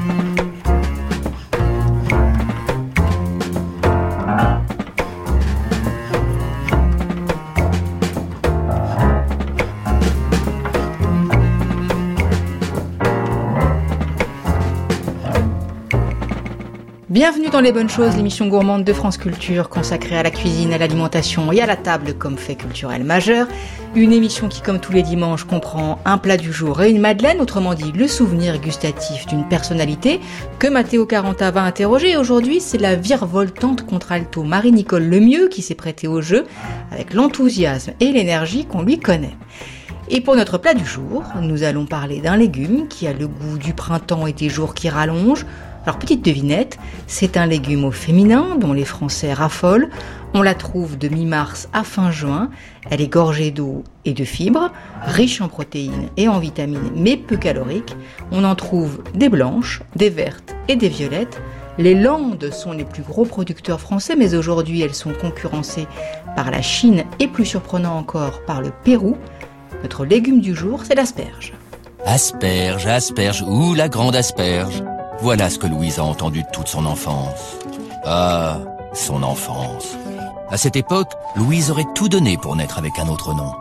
Bienvenue dans Les Bonnes Choses, l'émission gourmande de France Culture consacrée à la cuisine, à l'alimentation et à la table comme fait culturel majeur. Une émission qui, comme tous les dimanches, comprend un plat du jour et une madeleine, autrement dit le souvenir gustatif d'une personnalité que Matteo Caranta va interroger. Aujourd'hui, c'est la virevoltante contralto Marie-Nicole Lemieux qui s'est prêtée au jeu avec l'enthousiasme et l'énergie qu'on lui connaît. Et pour notre plat du jour, nous allons parler d'un légume qui a le goût du printemps et des jours qui rallongent. Alors, petite devinette, c'est un légume au féminin dont les Français raffolent. On la trouve de mi-mars à fin juin. Elle est gorgée d'eau et de fibres, riche en protéines et en vitamines, mais peu calorique. On en trouve des blanches, des vertes et des violettes. Les Landes sont les plus gros producteurs français, mais aujourd'hui elles sont concurrencées par la Chine et plus surprenant encore par le Pérou. Notre légume du jour, c'est l'asperge. Asperge, asperge, ouh la grande asperge. Voilà ce que Louise a entendu toute son enfance. Ah, son enfance. À cette époque, Louise aurait tout donné pour naître avec un autre nom.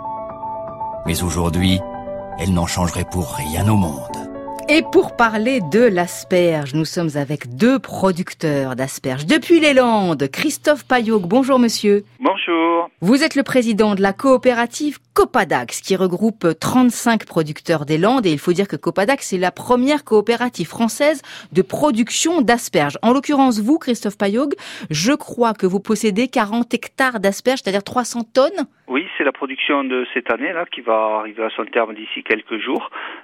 Mais aujourd'hui, elle n'en changerait pour rien au monde. Et pour parler de l'asperge, nous sommes avec deux producteurs d'asperges. Depuis les Landes, Christophe Payogue, bonjour monsieur. Bonjour. Vous êtes le président de la coopérative Copadax, qui regroupe 35 producteurs des Landes. Et il faut dire que Copadax, c'est la première coopérative française de production d'asperges. En l'occurrence, vous, Christophe Payogue, je crois que vous possédez 40 hectares d'asperges, c'est-à-dire 300 tonnes. Oui, c'est la production de cette année là qui va arriver à son terme d'ici quelques jours.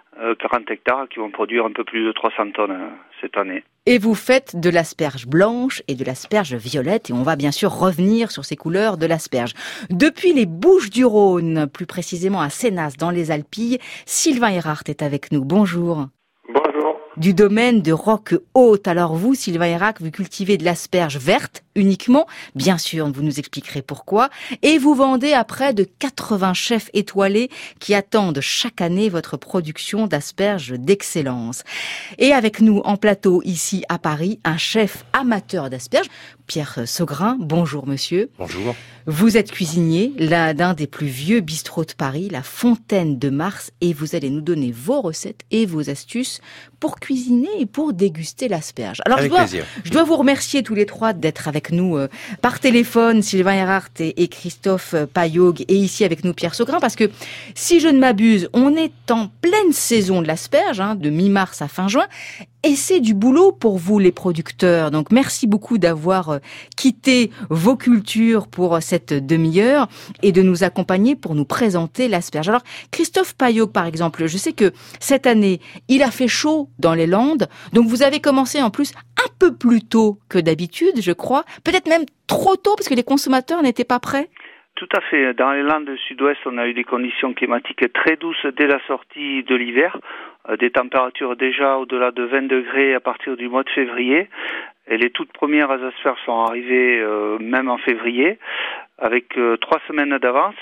40 hectares qui vont produire un peu plus de 300 tonnes cette année. Et vous faites de l'asperge blanche et de l'asperge violette, et on va bien sûr revenir sur ces couleurs de l'asperge. Depuis les Bouches-du-Rhône, plus précisément à Sénas, dans les Alpilles, Sylvain Erhardt est avec nous. Bonjour. Bonjour. Du domaine de Roque-Haute. Alors vous, Sylvain Erhardt, vous cultivez de l'asperge verte uniquement. Bien sûr, vous nous expliquerez pourquoi. Et vous vendez à près de 80 chefs étoilés qui attendent chaque année votre production d'asperges d'excellence. Et avec nous en plateau ici à Paris, un chef amateur d'asperges, Pierre Saugrin. Bonjour monsieur. Bonjour. Vous êtes cuisinier d'un des plus vieux bistrots de Paris, la Fontaine de Mars, et vous allez nous donner vos recettes et vos astuces pour cuisiner et pour déguster l'asperge. Alors je dois vous remercier tous les trois d'être avec nous par téléphone, Sylvain Erhardt et Christophe Payogue, et ici avec nous Pierre Saugrin, parce que si je ne m'abuse, on est en pleine saison de l'asperge, de mi-mars à fin juin, et c'est du boulot pour vous les producteurs. Donc merci beaucoup d'avoir quitté vos cultures pour cette demi-heure et de nous accompagner pour nous présenter l'asperge. Alors Christophe Payogue par exemple, je sais que cette année, il a fait chaud dans les Landes, donc vous avez commencé en plus un peu plus tôt que d'habitude, je crois, peut-être même trop tôt parce que les consommateurs n'étaient pas prêts. Tout à fait. Dans les Landes du Sud-Ouest, on a eu des conditions climatiques très douces dès la sortie de l'hiver, des températures déjà au-delà de 20 degrés à partir du mois de février. Et les toutes premières asperges sont arrivées même en février, avec 3 semaines d'avance.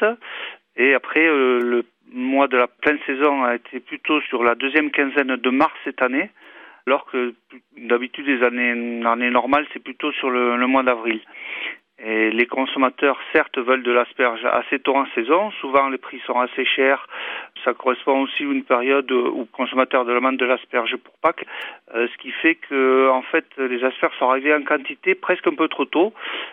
Et après, le mois de la pleine saison a été plutôt sur la deuxième quinzaine de mars cette année, alors que d'habitude les années normales, c'est plutôt sur le mois d'avril. Et les consommateurs, certes, veulent de l'asperge assez tôt en saison. Souvent, les prix sont assez chers. Ça correspond aussi à une période où les consommateurs demandent de l'asperge pour Pâques. Ce qui fait que, en fait, les asperges sont arrivées en quantité presque un peu trop tôt.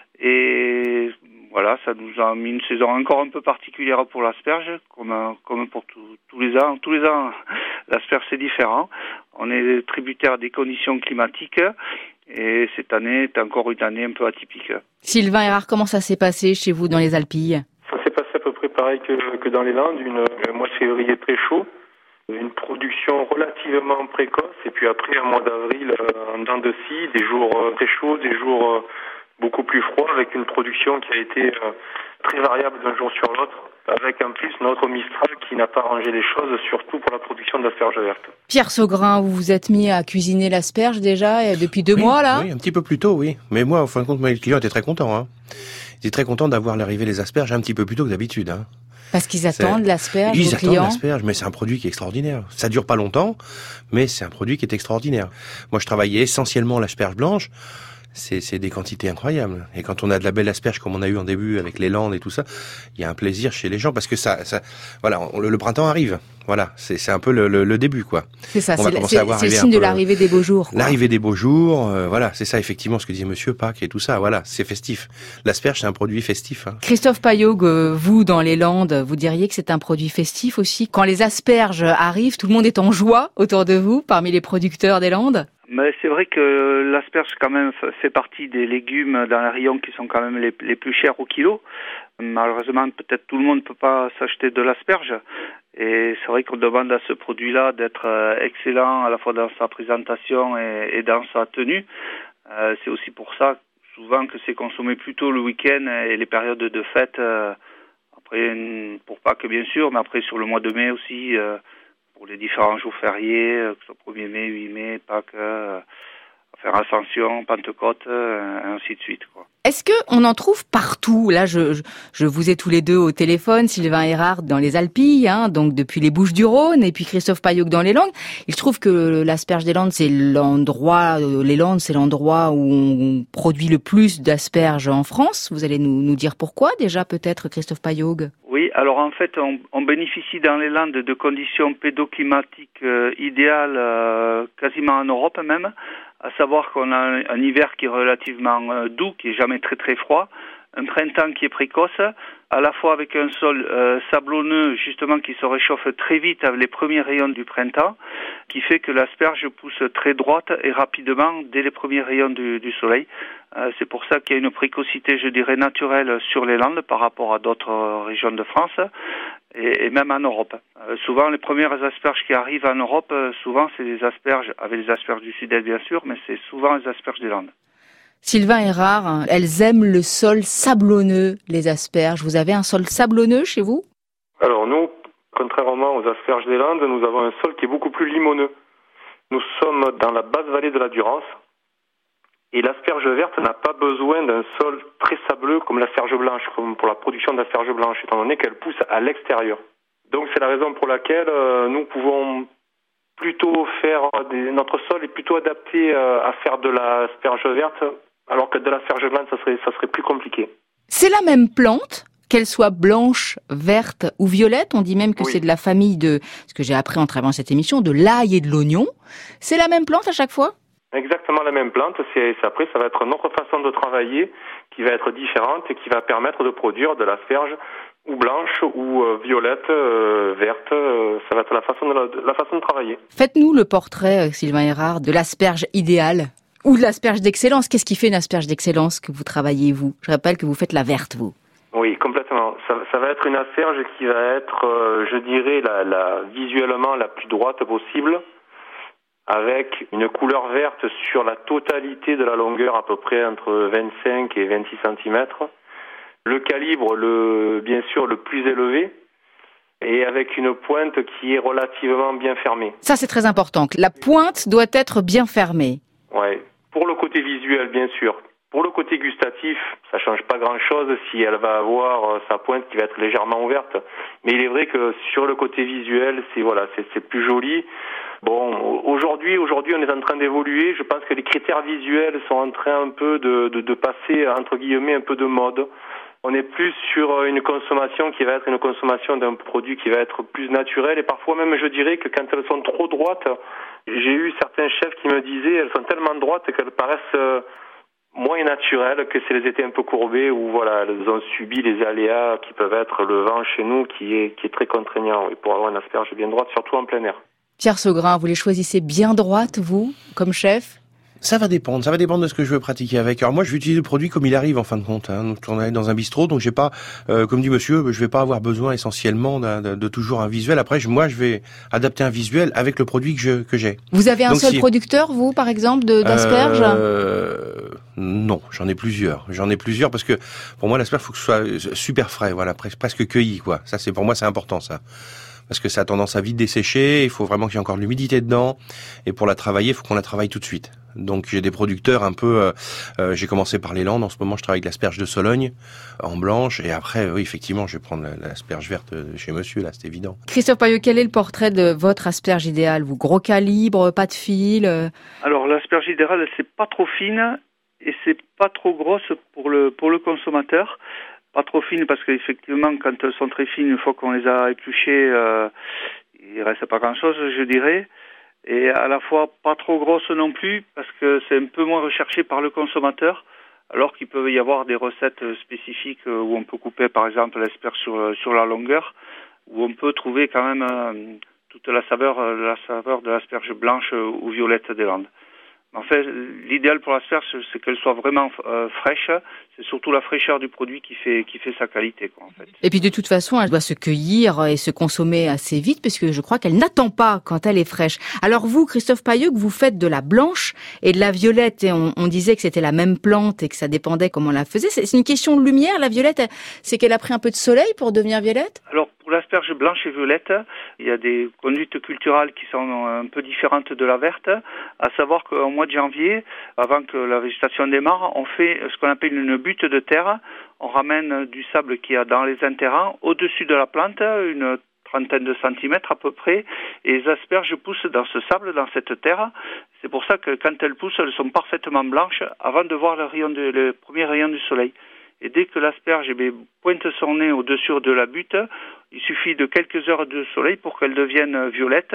Et voilà, ça nous a mis une saison encore un peu particulière pour l'asperge, comme pour tous les ans. Tous les ans, l'asperge, c'est différent. On est tributaire des conditions climatiques. Et cette année est encore une année un peu atypique. Sylvain Erhardt, comment ça s'est passé chez vous dans les Alpilles ? Ça s'est passé à peu près pareil que dans les Landes, un mois de février très chaud, une production relativement précoce, et puis après un mois d'avril en dents de scie, des jours très chauds, des jours beaucoup plus froids, avec une production qui a été très variable d'un jour sur l'autre, avec en plus notre Mistral qui n'a pas arrangé les choses, surtout pour la production d'asperges vertes. Pierre Saugrin, vous vous êtes mis à cuisiner l'asperge déjà depuis 2 mois là ? Oui, un petit peu plus tôt, oui. Mais moi, en fin de compte, le client était très content. Il était très content d'avoir l'arrivée des asperges un petit peu plus tôt que d'habitude. Parce qu'ils attendent l'asperge, Ils vos attendent clients. l'asperge, mais c'est un produit qui est extraordinaire. Ça dure pas longtemps, mais c'est un produit qui est extraordinaire. Moi, je travaillais essentiellement l'asperge blanche. C'est des quantités incroyables. Et quand on a de la belle asperge comme on a eu en début avec les Landes et tout ça, il y a un plaisir chez les gens parce que voilà, le printemps arrive. Voilà, c'est un peu le début, quoi. C'est ça, On va commencer à voir c'est le arriver signe un de peu l'arrivée des beaux jours. Quoi. L'arrivée des beaux jours, voilà, c'est ça effectivement ce que disait Monsieur Pâques et tout ça. Voilà, c'est festif. L'asperge, c'est un produit festif. Hein. Christophe Payog, vous dans les Landes, vous diriez que c'est un produit festif aussi. Quand les asperges arrivent, tout le monde est en joie autour de vous, parmi les producteurs des Landes. Mais c'est vrai que l'asperge quand même fait partie des légumes dans les rayons qui sont quand même les plus chers au kilo. Malheureusement, peut-être tout le monde ne peut pas s'acheter de l'asperge. Et c'est vrai qu'on demande à ce produit-là d'être excellent à la fois dans sa présentation et dans sa tenue. C'est aussi pour ça souvent que c'est consommé plutôt le week-end et les périodes de fête. Après, pour Pâques bien sûr, mais après sur le mois de mai aussi. Pour les différents jours fériés, que ce soit 1er mai, 8 mai, Pâques, faire Ascension, Pentecôte, et ainsi de suite, quoi. Est-ce que on en trouve partout? Là, je vous ai tous les deux au téléphone, Sylvain Erard dans les Alpilles, hein, donc depuis les Bouches-du-Rhône, et puis Christophe Payog dans les Landes. Il se trouve que l'asperge des Landes, c'est l'endroit, les Landes, c'est l'endroit où on produit le plus d'asperges en France. Vous allez nous dire pourquoi, déjà, peut-être, Christophe Payog? Oui, alors en fait, on bénéficie dans les Landes de conditions pédoclimatiques idéales, quasiment en Europe même. À savoir qu'on a un hiver qui est relativement doux, qui est jamais très très froid, un printemps qui est précoce, à la fois avec un sol sablonneux justement qui se réchauffe très vite avec les premiers rayons du printemps, qui fait que l'asperge pousse très droite et rapidement dès les premiers rayons du soleil. C'est pour ça qu'il y a une précocité, je dirais, naturelle sur les Landes par rapport à d'autres régions de France. Et même en Europe. Souvent, les premières asperges qui arrivent en Europe, souvent, c'est des asperges, avec les asperges du sud-est bien sûr, mais c'est souvent les asperges des Landes. Sylvain Erard, elles aiment le sol sablonneux, les asperges. Vous avez un sol sablonneux chez vous? Alors nous, contrairement aux asperges des Landes, nous avons un sol qui est beaucoup plus limoneux. Nous sommes dans la basse vallée de la Durance. Et l'asperge verte n'a pas besoin d'un sol très sableux comme l'asperge blanche, comme pour la production d'asperge blanche, étant donné qu'elle pousse à l'extérieur. Donc c'est la raison pour laquelle nous pouvons plutôt faire notre sol est plutôt adapté à faire de l'asperge verte, alors que de l'asperge blanche, ça serait plus compliqué. C'est la même plante, qu'elle soit blanche, verte ou violette. On dit même que oui. C'est de la famille de, ce que j'ai appris en travaillant cette émission, de l'ail et de l'oignon. C'est la même plante à chaque fois? Exactement la même plante. Après, ça va être notre façon de travailler qui va être différente et qui va permettre de produire de l'asperge ou blanche ou violette, verte. Ça va être la façon de travailler. Faites-nous le portrait, Sylvain Erard, de l'asperge idéale ou de l'asperge d'excellence. Qu'est-ce qui fait une asperge d'excellence que vous travaillez, vous? Je rappelle que vous faites la verte, vous. Oui, complètement. Ça va être une asperge qui va être, je dirais, visuellement la plus droite possible, avec une couleur verte sur la totalité de la longueur, à peu près entre 25 et 26 cm. Le calibre, bien sûr, le plus élevé, et avec une pointe qui est relativement bien fermée. Ça, c'est très important. La pointe doit être bien fermée. Ouais. Pour le côté visuel, bien sûr. Pour le côté gustatif, ça change pas grand-chose si elle va avoir sa pointe qui va être légèrement ouverte. Mais il est vrai que sur le côté visuel, c'est plus joli. Bon, aujourd'hui, on est en train d'évoluer. Je pense que les critères visuels sont en train un peu de passer, entre guillemets, un peu de mode. On est plus sur une consommation qui va être une consommation d'un produit qui va être plus naturel. Et parfois même, je dirais que quand elles sont trop droites, j'ai eu certains chefs qui me disaient elles sont tellement droites qu'elles paraissent moins naturelles que si elles étaient un peu courbées ou voilà, elles ont subi les aléas qui peuvent être le vent chez nous qui est très contraignant pour avoir une asperge bien droite, surtout en plein air. Pierre Saugrin, vous les choisissez bien droites, vous, comme chef? Ça va dépendre de ce que je veux pratiquer avec. Alors moi, je vais utiliser le produit comme il arrive en fin de compte. Hein. Donc, on est dans un bistrot, donc j'ai pas, comme dit monsieur, je vais pas avoir besoin essentiellement de toujours un visuel. Après, moi, je vais adapter un visuel avec le produit que j'ai. Vous avez un seul producteur, vous, par exemple, d'asperges? Non, j'en ai plusieurs. Parce que pour moi, l'asperge, faut que ce soit super frais, voilà, presque cueilli, quoi. Ça, pour moi, c'est important, ça. parce que ça a tendance à vite dessécher, il faut vraiment qu'il y ait encore de l'humidité dedans, et pour la travailler, il faut qu'on la travaille tout de suite. Donc j'ai des producteurs un peu, j'ai commencé par les Landes, en ce moment je travaille avec l'asperge de Sologne, en blanche, et après, oui, effectivement, je vais prendre l'asperge verte chez monsieur, là, c'est évident. Christophe Paillot, quel est le portrait de votre asperge idéale? Vous, gros calibre, pas de fil? Alors l'asperge idéale, c'est pas trop fine, et c'est pas trop grosse pour le consommateur. Pas trop fines parce qu'effectivement, quand elles sont très fines, une fois qu'on les a épluchées, il reste pas grand-chose, je dirais. Et à la fois pas trop grosses non plus parce que c'est un peu moins recherché par le consommateur, alors qu'il peut y avoir des recettes spécifiques où on peut couper par exemple l'asperge sur la longueur, où on peut trouver quand même toute la saveur de l'asperge blanche ou violette des Landes. En fait, l'idéal pour l'asperge, c'est qu'elle soit vraiment fraîche. C'est surtout la fraîcheur du produit qui fait sa qualité, quoi, en fait. Et puis de toute façon, elle doit se cueillir et se consommer assez vite, parce que je crois qu'elle n'attend pas quand elle est fraîche. Alors vous, Christophe Paillot, vous faites de la blanche et de la violette, et on disait que c'était la même plante et que ça dépendait comment on la faisait. C'est une question de lumière, la violette, c'est qu'elle a pris un peu de soleil pour devenir violette? Alors, pour l'asperge blanche et violette, il y a des conduites culturales qui sont un peu différentes de la verte, à savoir qu'au mois de janvier, avant que la végétation démarre, on fait ce qu'on appelle une butte de terre. On ramène du sable qu'il y a dans les interrants au-dessus de la plante, une trentaine de centimètres à peu près, et les asperges poussent dans ce sable, dans cette terre. C'est pour ça que quand elles poussent, elles sont parfaitement blanches avant de voir le premier rayon du soleil. Et dès que l'asperge pointe son nez au-dessus de la butte, il suffit de quelques heures de soleil pour qu'elle devienne violette,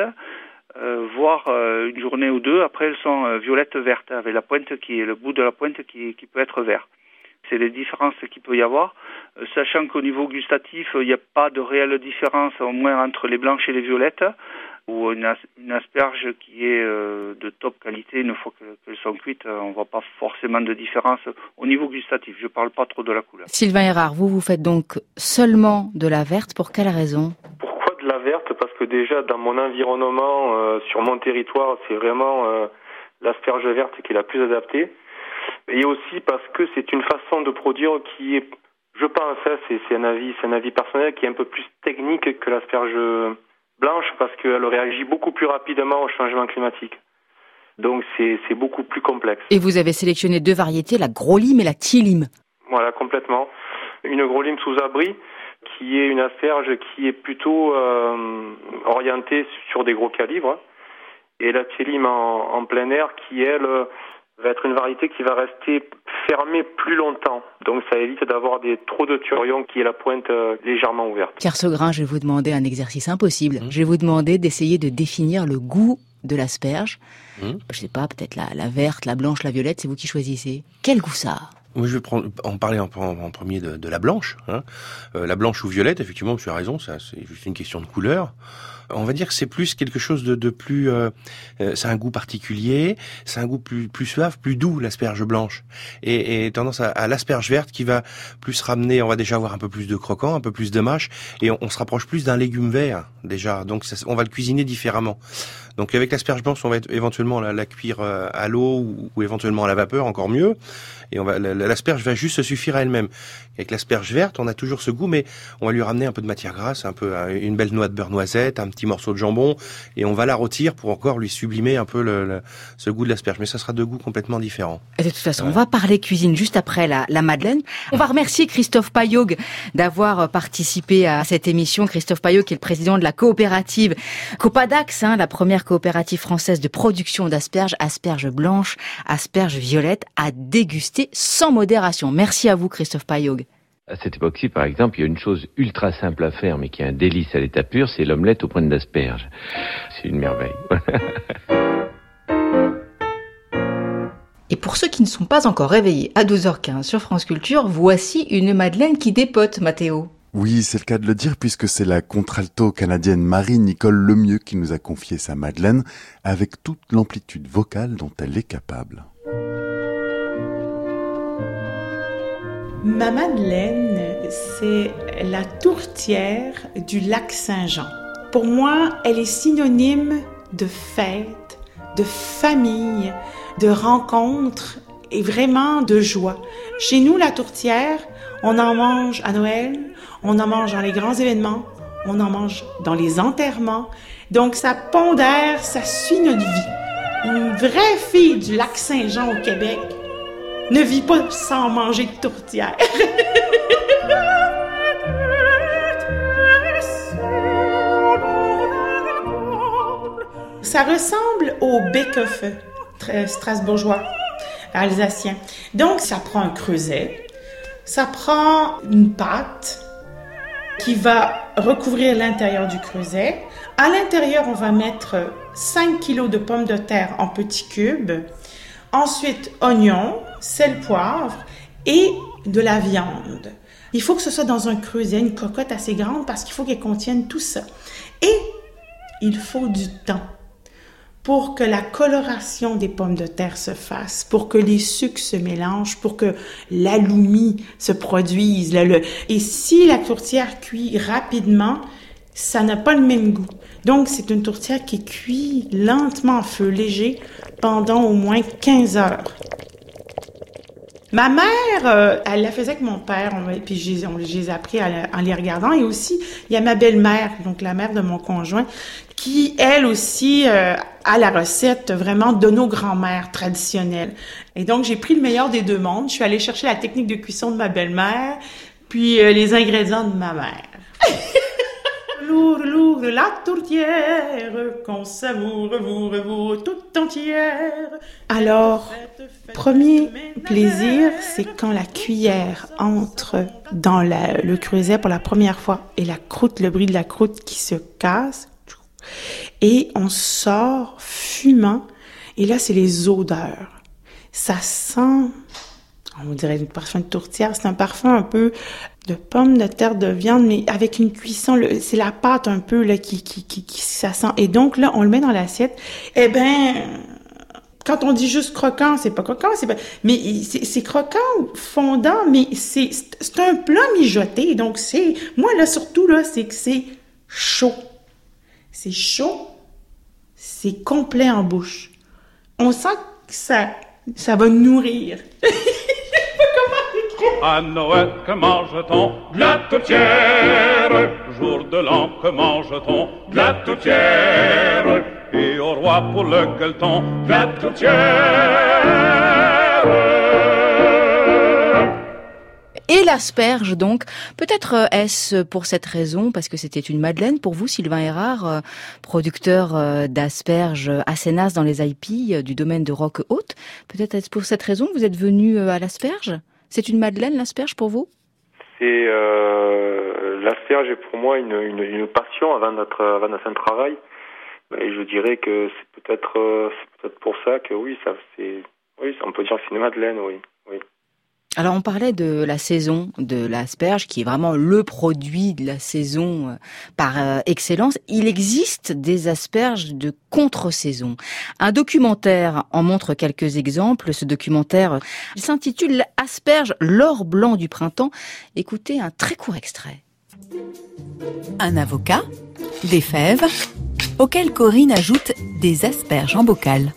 voire une journée ou deux. Après, elles sont violettes vertes, avec la pointe le bout de la pointe qui peut être vert. C'est les différences qu'il peut y avoir, sachant qu'au niveau gustatif, il n'y a pas de réelle différence, au moins entre les blanches et les violettes, ou une asperge qui est de top qualité, une fois qu'elles sont cuites, on ne voit pas forcément de différence au niveau gustatif. Je ne parle pas trop de la couleur. Sylvain Erard, vous faites donc seulement de la verte, pour quelle raison? Pourquoi de la verte? Parce que déjà, dans mon environnement, sur mon territoire, c'est vraiment l'asperge verte qui est la plus adaptée. Et aussi parce que c'est une façon de produire qui est, je pense, c'est un avis personnel, qui est un peu plus technique que l'asperge blanche, parce qu'elle réagit beaucoup plus rapidement au changement climatique. Donc c'est beaucoup plus complexe. Et vous avez sélectionné deux variétés, la gros lime et la petit lime. Voilà, complètement. Une gros lime sous abri, qui est une asperge qui est plutôt orientée sur des gros calibres, et la petit lime en plein air, qui elle va être une variété qui va rester fermée plus longtemps. Donc ça évite d'avoir trop de turions qui est la pointe légèrement ouverte. Pierre Segrin, je vais vous demander un exercice impossible. Je vais vous demander d'essayer de définir le goût de l'asperge. Je sais pas, peut-être la verte, la blanche, la violette, c'est vous qui choisissez. Quel goût ça a? Moi, je vais en parler en premier de la blanche. La blanche ou violette, effectivement, tu as raison, ça, c'est juste une question de couleur. On va dire que c'est plus quelque chose de plus... c'est un goût particulier, c'est un goût plus suave, plus doux, l'asperge blanche. Et tendance à l'asperge verte qui va plus ramener, on va déjà avoir un peu plus de croquant, un peu plus de mâche, et on se rapproche plus d'un légume vert, déjà. Donc on va le cuisiner différemment. Donc avec l'asperge blanche, on va éventuellement la cuire à l'eau ou éventuellement à la vapeur, encore mieux. Et l'asperge va juste se suffire à elle-même. Avec l'asperge verte, on a toujours ce goût, mais on va lui ramener un peu de matière grasse, un peu une belle noix de beurre noisette, un petit morceau de jambon, et on va la rôtir pour encore lui sublimer un peu ce goût de l'asperge. Mais ça sera deux goûts complètement différents. Et de toute façon, on va parler cuisine juste après la Madeleine. On va remercier Christophe Paillot d'avoir participé à cette émission. Christophe Paillot, qui est le président de la coopérative Copadax, la première coopérative française de production d'asperges, asperges blanches, asperges violettes, à déguster sans modération. Merci à vous, Christophe Paillot. À cette époque-ci, par exemple, il y a une chose ultra simple à faire, mais qui est un délice à l'état pur, c'est l'omelette aux pointes d'asperges. C'est une merveille. Et pour ceux qui ne sont pas encore réveillés à 12h15 sur France Culture, voici une Madeleine qui dépote, Mathéo. Oui, c'est le cas de le dire, puisque c'est la contralto canadienne Marie-Nicole Lemieux qui nous a confié sa Madeleine, avec toute l'amplitude vocale dont elle est capable. Ma Madeleine, c'est la tourtière du lac Saint-Jean. Pour moi, elle est synonyme de fête, de famille, de rencontre et vraiment de joie. Chez nous, la tourtière, on en mange à Noël, on en mange dans les grands événements, on en mange dans les enterrements. Donc, ça pondère, ça suit notre vie. Une vraie fille du lac Saint-Jean au Québec ne vit pas sans manger de tourtière. Ça ressemble au bec-à-feu strasbourgeois, alsacien. Donc, ça prend un creuset, ça prend une pâte qui va recouvrir l'intérieur du creuset. À l'intérieur, on va mettre 5 kilos de pommes de terre en petits cubes. Ensuite, oignons, sel, poivre et de la viande. Il faut que ce soit dans un creuset, une cocotte assez grande parce qu'il faut qu'elle contienne tout ça. Et il faut du temps pour que la coloration des pommes de terre se fasse, pour que les sucres se mélangent, pour que l'aloumi se produise. Et si la tourtière cuit rapidement, ça n'a pas le même goût. Donc, c'est une tourtière qui cuit lentement à feu léger pendant au moins 15 heures. Ma mère, elle la faisait avec mon père, puis je les ai appris en les regardant. Et aussi, il y a ma belle-mère, donc la mère de mon conjoint, qui, elle aussi, a la recette vraiment de nos grands-mères traditionnelles. Et donc, j'ai pris le meilleur des deux mondes. Je suis allée chercher la technique de cuisson de ma belle-mère, puis les ingrédients de ma mère. Lourd, la tourtière, qu'on savoure tout entière. Alors, premier plaisir, c'est quand la cuillère entre dans le creuset pour la première fois et le bruit de la croûte qui se casse. Et on sort fumant. Et là, c'est les odeurs. Ça sent, on dirait un parfum de tourtière, c'est un parfum un peu de pommes de terre, de viande, mais avec une cuisson, c'est la pâte un peu là qui ça sent. Et donc là, on le met dans l'assiette. Eh ben, quand on dit juste croquant, c'est pas croquant, mais c'est croquant, fondant, mais c'est un plat mijoté. Donc moi là surtout là, c'est que c'est chaud. C'est chaud, c'est complet en bouche. On sent que ça va nourrir. À Noël, que mange-t-on? De la tourtière. Jour de l'an, que mange-t-on? De la tourtière. Et au roi pour le gueuleton, de la tourtière. Et l'asperge, donc. Peut-être est-ce pour cette raison, parce que c'était une madeleine pour vous, Sylvain Erard, producteur d'asperges à Sénas dans les Alpilles du domaine de Roque-Haute. Peut-être est-ce pour cette raison que vous êtes venu à l'asperge? C'est une madeleine, l'asperge, pour vous? C'est l'asperge est pour moi une passion avant d'être un travail. Et je dirais que c'est peut-être pour ça que oui, on peut dire que c'est une madeleine, oui. Alors on parlait de la saison de l'asperge, qui est vraiment le produit de la saison par excellence. Il existe des asperges de contre-saison. Un documentaire en montre quelques exemples. Ce documentaire, il s'intitule « Asperge, l'or blanc du printemps ». Écoutez un très court extrait. Un avocat, des fèves, auxquelles Corinne ajoute des asperges en bocal.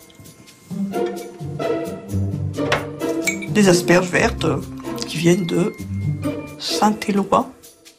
Des asperges vertes qui viennent de Saint-Éloi.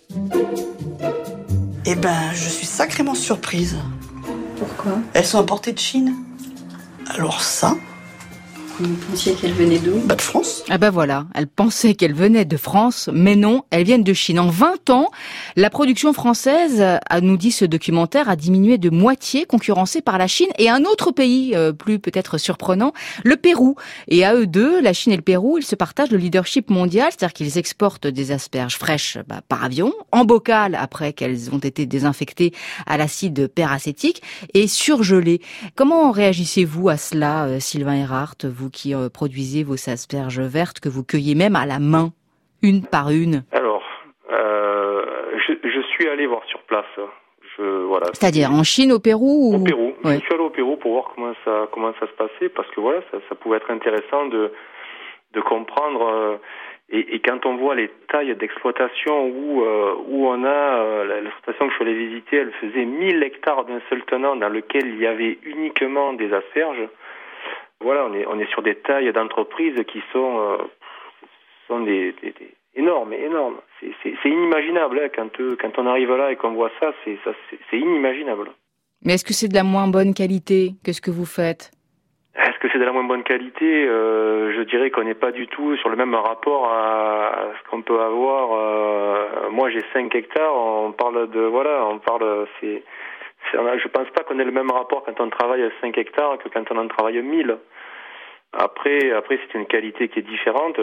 Eh ben, je suis sacrément surprise. Pourquoi? Elles sont importées de Chine. Alors ça... Vous pensiez qu'elles venaient d'où? De France. Ah ben voilà, elle pensait qu'elles venaient de France, mais non, elles viennent de Chine. En 20 ans, la production française, nous dit ce documentaire, a diminué de moitié, concurrencée par la Chine et un autre pays, plus peut-être surprenant, le Pérou. Et à eux deux, la Chine et le Pérou, ils se partagent le leadership mondial, c'est-à-dire qu'ils exportent des asperges fraîches par avion, en bocal après qu'elles ont été désinfectées à l'acide peracétique et surgelées. Comment réagissez-vous à cela, Sylvain Erard, vous qui produisez vos asperges vertes que vous cueillez même à la main, une par une? Alors, je suis allé voir sur place. Voilà. C'est-à-dire en Chine, au Pérou? Au Pérou. Ouais. Je suis allé au Pérou pour voir comment ça se passait, parce que voilà, ça pouvait être intéressant de comprendre. Et quand on voit les tailles d'exploitation où on a l'exploitation que je suis allé visiter, elle faisait 1000 hectares d'un seul tenant dans lequel il y avait uniquement des asperges. Voilà, on est sur des tailles d'entreprises qui sont des énorme. C'est inimaginable hein, quand on arrive là et qu'on voit ça, c'est inimaginable. Mais est-ce que c'est de la moins bonne qualité que ce que vous faites ? Est-ce que c'est de la moins bonne qualité ? Je dirais qu'on n'est pas du tout sur le même rapport à ce qu'on peut avoir. Moi, j'ai 5 hectares. Je pense pas qu'on ait le même rapport quand on travaille à 5 hectares que quand on en travaille 1000. Après, c'est une qualité qui est différente.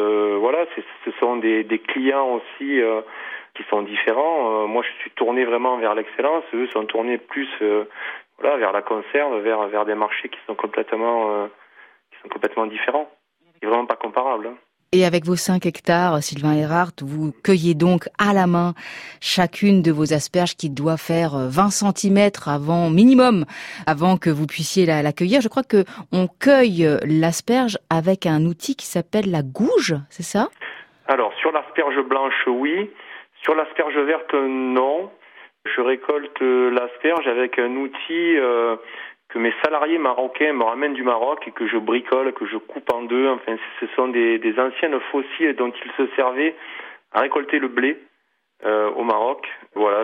Ce sont des clients aussi qui sont différents. Moi, je suis tourné vraiment vers l'excellence. Eux sont tournés plus vers la conserve, vers des marchés qui sont complètement différents. C'est vraiment pas comparable. Hein. Et avec vos 5 hectares, Sylvain Erhardt, vous cueillez donc à la main chacune de vos asperges qui doit faire 20 cm minimum, avant que vous puissiez la cueillir. Je crois que on cueille l'asperge avec un outil qui s'appelle la gouge, c'est ça ? Alors, sur l'asperge blanche, oui. Sur l'asperge verte, non. Je récolte l'asperge avec un outil que mes salariés marocains me ramènent du Maroc et que je bricole, que je coupe en deux. Enfin, ce sont des anciennes faucilles dont ils se servaient à récolter le blé au Maroc. Voilà,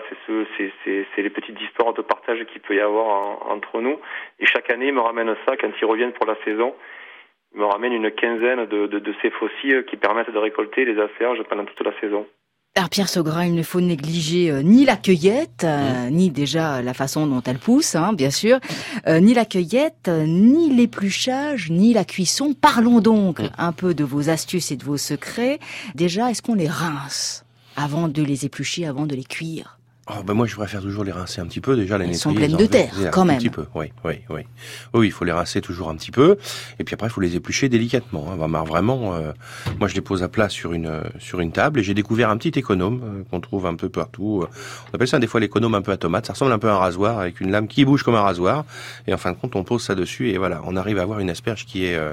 c'est les petites histoires de partage qu'il peut y avoir entre nous. Et chaque année, ils me ramènent ça quand ils reviennent pour la saison. Ils me ramènent une quinzaine de ces faucilles qui permettent de récolter les asperges pendant toute la saison. Alors Pierre Saugrun, il ne faut négliger ni la cueillette, ni déjà la façon dont elle pousse, bien sûr, ni la cueillette, ni l'épluchage, ni la cuisson. Parlons donc un peu de vos astuces et de vos secrets. Déjà, est-ce qu'on les rince avant de les éplucher, avant de les cuire ? Moi, je préfère toujours les rincer un petit peu, déjà les nettoyer. Elles sont pleines de terre, quand même. Un petit peu, oui. Oui, il faut les rincer toujours un petit peu. Et puis après, il faut les éplucher délicatement. Vraiment, moi, je les pose à plat sur une table. Et j'ai découvert un petit économe qu'on trouve un peu partout. On appelle ça des fois l'économe un peu à tomate. Ça ressemble un peu à un rasoir avec une lame qui bouge comme un rasoir. Et en fin de compte, on pose ça dessus et voilà, on arrive à avoir une asperge qui est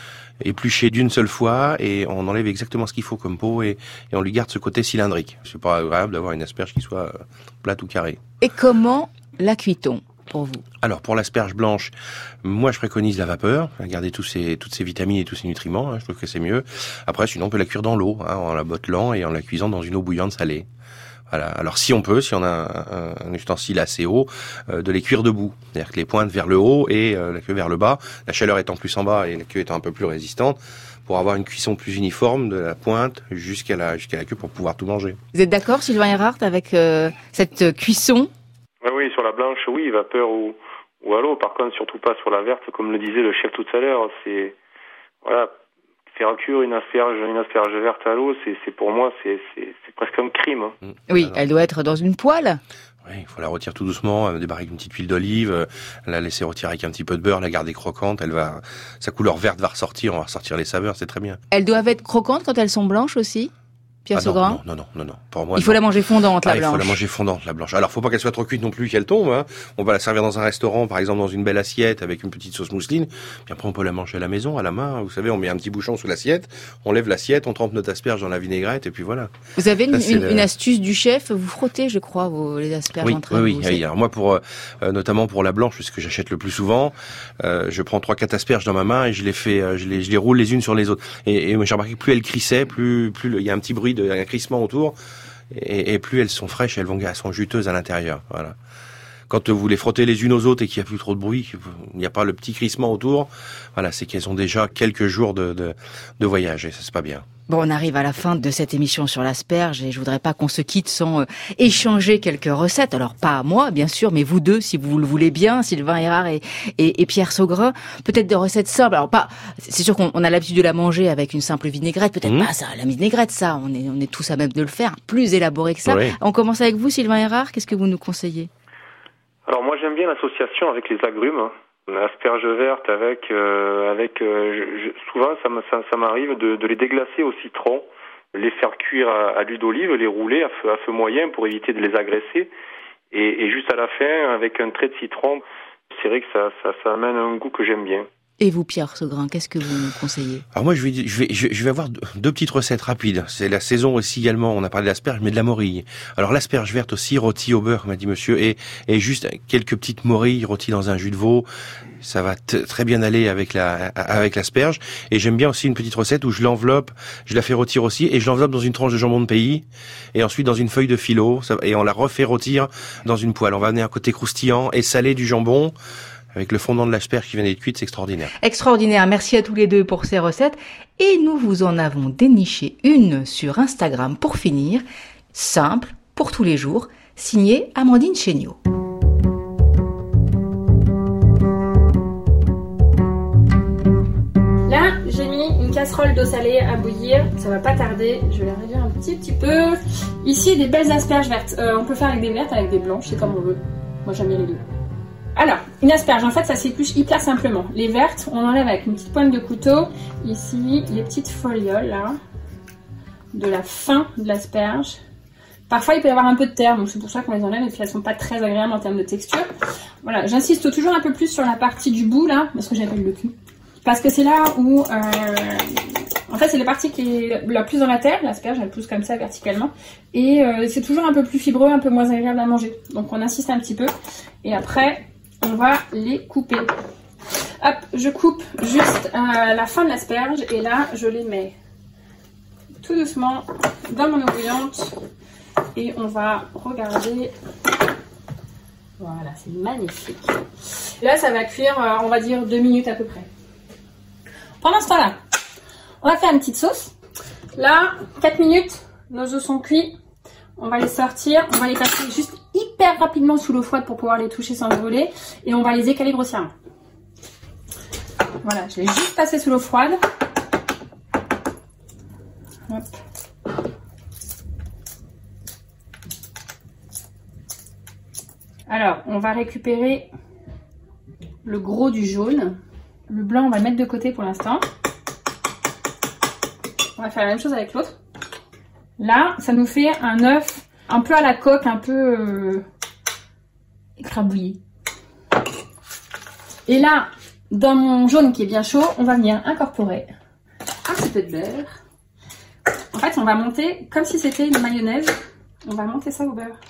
épluché d'une seule fois et on enlève exactement ce qu'il faut comme peau et on lui garde ce côté cylindrique. C'est pas agréable d'avoir une asperge qui soit plate ou carrée. Et comment la cuit-on pour vous ? Alors pour l'asperge blanche, moi je préconise la vapeur, garder toutes ces vitamines et tous ces nutriments, je trouve que c'est mieux. Après sinon on peut la cuire dans l'eau, en la bottelant et en la cuisant dans une eau bouillante salée. Voilà. Alors si on a un ustensile assez haut, de les cuire debout, c'est-à-dire que les pointes vers le haut et la queue vers le bas, la chaleur étant plus en bas et la queue étant un peu plus résistante, pour avoir une cuisson plus uniforme de la pointe jusqu'à la queue pour pouvoir tout manger. Vous êtes d'accord, Sylvain Erhardt, avec cette cuisson ? Oui, sur la blanche, oui, vapeur ou à l'eau. Par contre, surtout pas sur la verte, comme le disait le chef tout à l'heure. C'est faire cuire une asperge verte à l'eau, c'est pour moi c'est presque un crime. Oui, alors, elle doit être dans une poêle. Oui, il faut la retirer tout doucement, débarrer avec une petite huile d'olive, la laisser retirer avec un petit peu de beurre, la garder croquante, sa couleur verte va ressortir, on va ressortir les saveurs, c'est très bien. Elles doivent être croquantes quand elles sont blanches aussi ? Pierre Saugrun ? Non. Pour moi, il faut la manger fondante, la blanche. Il faut la manger fondante, la blanche. Alors, faut pas qu'elle soit trop cuite non plus, qu'elle tombe. On va la servir dans un restaurant, par exemple, dans une belle assiette avec une petite sauce mousseline. Puis après, on peut la manger à la maison, à la main. Vous savez, on met un petit bouchon sous l'assiette, on lève l'assiette, on trempe notre asperge dans la vinaigrette, et puis voilà. Vous avez une astuce du chef, vous frottez, je crois, les asperges entre vous. Oui. Alors moi, notamment pour la blanche, ce que j'achète le plus souvent, je prends 3-4 asperges dans ma main et je les roule les unes sur les autres. Et j'ai remarqué que plus elles crissaient, plus il y a un petit bruit un crissement autour. Et plus elles sont fraîches, elles sont juteuses à l'intérieur. Voilà. Quand vous les frottez les unes aux autres et qu'il n'y a plus trop de bruit, il n'y a pas le petit crissement autour, voilà, c'est qu'elles ont déjà quelques jours de voyage et ça c'est pas bien. Bon, on arrive à la fin de cette émission sur l'asperge et je voudrais pas qu'on se quitte sans échanger quelques recettes. Alors pas moi, bien sûr, mais vous deux, si vous le voulez bien, Sylvain Erhardt et Pierre Saugrun. Peut-être des recettes simples. Alors pas, c'est sûr qu'on a l'habitude de la manger avec une simple vinaigrette. Peut-être pas ça, la vinaigrette, ça. On est tous à même de le faire. Plus élaboré que ça. Oui. On commence avec vous, Sylvain Erhardt. Qu'est-ce que vous nous conseillez ? Alors moi j'aime bien l'association avec les agrumes. L'asperge verte souvent ça m'arrive de les déglacer au citron, les faire cuire à l'huile d'olive, les rouler à feu moyen pour éviter de les agresser et juste à la fin avec un trait de citron, c'est vrai que ça amène un goût que j'aime bien. Et vous, Pierre Segrin, qu'est-ce que vous nous conseillez? Alors moi, je vais avoir deux petites recettes rapides. C'est la saison aussi également, on a parlé de l'asperge, mais de la morille. Alors l'asperge verte aussi, rôtie au beurre, m'a dit monsieur, et juste quelques petites morilles rôties dans un jus de veau. Ça va très bien aller avec l'asperge. Et j'aime bien aussi une petite recette où je l'enveloppe, je la fais rôtir aussi, et je l'enveloppe dans une tranche de jambon de pays, et ensuite dans une feuille de filo, et on la refait rôtir dans une poêle. On va amener un côté croustillant et salé du jambon, avec le fondant de l'asperge qui vient d'être cuite, c'est extraordinaire. Extraordinaire, merci à tous les deux pour ces recettes. Et nous vous en avons déniché une sur Instagram pour finir, simple, pour tous les jours, signée Amandine Chéniaud. Là, j'ai mis une casserole d'eau salée à bouillir, ça va pas tarder, je vais la réduire un petit peu. Ici, des belles asperges vertes, on peut faire avec des vertes, avec des blanches, c'est comme on veut. Moi j'aime bien les deux. Alors, une asperge, en fait, ça s'épluche hyper simplement. Les vertes, on enlève avec une petite pointe de couteau. Ici, les petites folioles, là, de la fin de l'asperge. Parfois, il peut y avoir un peu de terre, donc c'est pour ça qu'on les enlève, et puis elles sont pas très agréables en termes de texture. Voilà, j'insiste toujours un peu plus sur la partie du bout, là, parce que j'appelle le cul. Parce que c'est là où... en fait, c'est la partie qui est la plus dans la terre, l'asperge, elle pousse comme ça, verticalement. Et c'est toujours un peu plus fibreux, un peu moins agréable à manger. Donc, on insiste un petit peu. Et après... on va les couper. Hop, je coupe juste la fin de l'asperge et là, je les mets tout doucement dans mon eau bouillante et on va regarder. Voilà, c'est magnifique. Là, ça va cuire, on va dire 2 minutes à peu près. Pendant ce temps-là, on va faire une petite sauce. Là, 4 minutes, nos œufs sont cuits. On va les sortir, on va les passer juste hyper rapidement sous l'eau froide pour pouvoir les toucher sans brûler. Et on va les écaler grossièrement. Voilà, je les ai juste passés sous l'eau froide. Hop. Alors, on va récupérer le gros du jaune. Le blanc, on va le mettre de côté pour l'instant. On va faire la même chose avec l'autre. Là, ça nous fait un œuf un peu à la coque, un peu écrabouillé. Et là, dans mon jaune qui est bien chaud, on va venir incorporer un petit peu de beurre. En fait, on va monter, comme si c'était une mayonnaise, on va monter ça au beurre.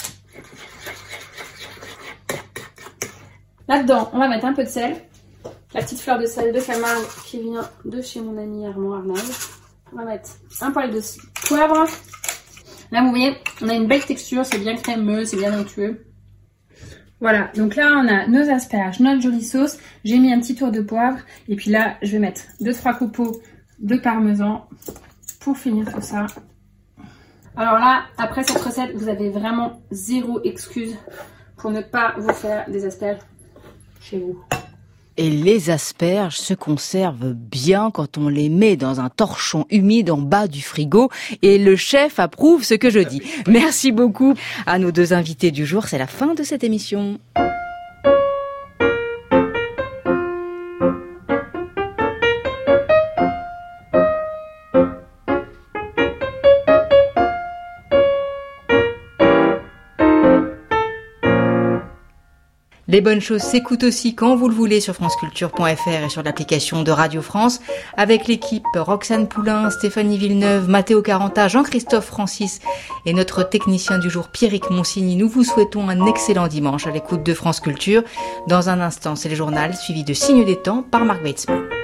Là-dedans, on va mettre un peu de sel. La petite fleur de sel de Camargue qui vient de chez mon ami Armand Arnaud. On va mettre un poil de poivre. Là, vous voyez, on a une belle texture, c'est bien crémeux, c'est bien onctueux. Voilà, donc là, on a nos asperges, notre jolie sauce. J'ai mis un petit tour de poivre. Et puis là, je vais mettre 2-3 copeaux de parmesan pour finir tout ça. Alors là, après cette recette, vous avez vraiment zéro excuse pour ne pas vous faire des asperges chez vous. Et les asperges se conservent bien quand on les met dans un torchon humide en bas du frigo. Et le chef approuve ce que je dis. Merci beaucoup à nos deux invités du jour. C'est la fin de cette émission. Les bonnes choses s'écoutent aussi quand vous le voulez sur franceculture.fr et sur l'application de Radio France. Avec l'équipe Roxane Poulain, Stéphanie Villeneuve, Mathéo Caranta, Jean-Christophe Francis et notre technicien du jour Pierrick Monsigny, nous vous souhaitons un excellent dimanche à l'écoute de France Culture. Dans un instant, c'est le journal suivi de Signes des temps par Marc Weitzman.